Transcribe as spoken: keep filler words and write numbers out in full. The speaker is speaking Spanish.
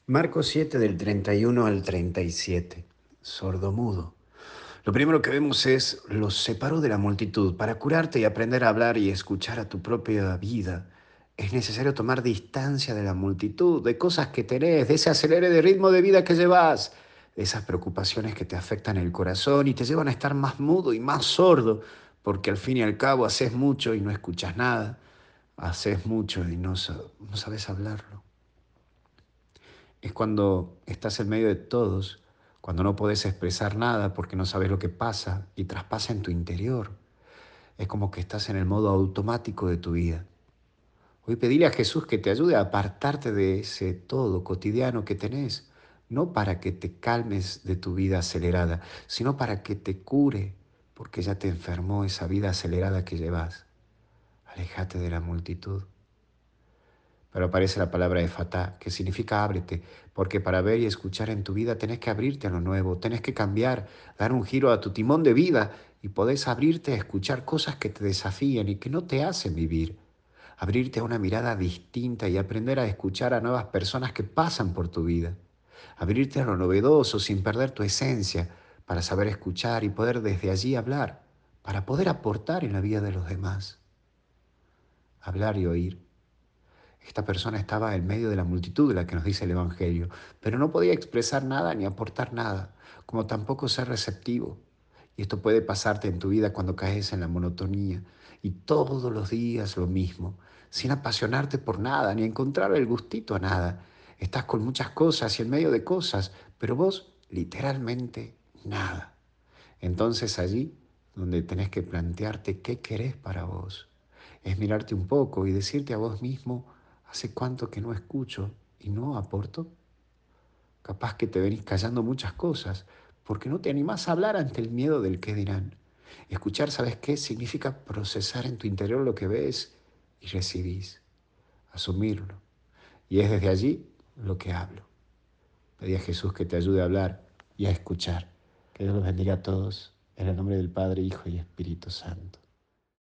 Marcos siete del treinta y uno al treinta y siete. Sordomudo. Lo primero que vemos es, los separó de la multitud. Para curarte y aprender a hablar y escuchar a tu propia vida, es necesario tomar distancia de la multitud, de cosas que tenés, de ese acelere de ritmo de vida que llevas, de esas preocupaciones que te afectan el corazón y te llevan a estar más mudo y más sordo, porque al fin y al cabo haces mucho y no escuchas nada, haces mucho y no, sa- no sabes hablarlo. Es cuando estás en medio de todos, cuando no podés expresar nada porque no sabes lo que pasa y traspasa en tu interior. Es como que estás en el modo automático de tu vida. Hoy pedile a Jesús que te ayude a apartarte de ese todo cotidiano que tenés, no para que te calmes de tu vida acelerada, sino para que te cure, porque ya te enfermó esa vida acelerada que llevas. Alejate de la multitud. Pero aparece la palabra efatá, que significa ábrete, porque para ver y escuchar en tu vida tenés que abrirte a lo nuevo, tenés que cambiar, dar un giro a tu timón de vida y podés abrirte a escuchar cosas que te desafían y que no te hacen vivir. Abrirte a una mirada distinta y aprender a escuchar a nuevas personas que pasan por tu vida. Abrirte a lo novedoso sin perder tu esencia, para saber escuchar y poder desde allí hablar, para poder aportar en la vida de los demás. Hablar y oír. Esta persona estaba en medio de la multitud de la que nos dice el Evangelio, pero no podía expresar nada ni aportar nada, como tampoco ser receptivo. Y esto puede pasarte en tu vida cuando caes en la monotonía y todos los días lo mismo, sin apasionarte por nada ni encontrar el gustito a nada. Estás con muchas cosas y en medio de cosas, pero vos literalmente nada. Entonces allí donde tenés que plantearte qué querés para vos, es mirarte un poco y decirte a vos mismo, ¿hace cuánto que no escucho y no aporto? Capaz que te venís callando muchas cosas porque no te animás a hablar ante el miedo del qué dirán. Escuchar, ¿sabes qué? Significa procesar en tu interior lo que ves y recibís, asumirlo. Y es desde allí lo que hablo. Pedí a Jesús que te ayude a hablar y a escuchar. Que Dios los bendiga a todos. En el nombre del Padre, Hijo y Espíritu Santo.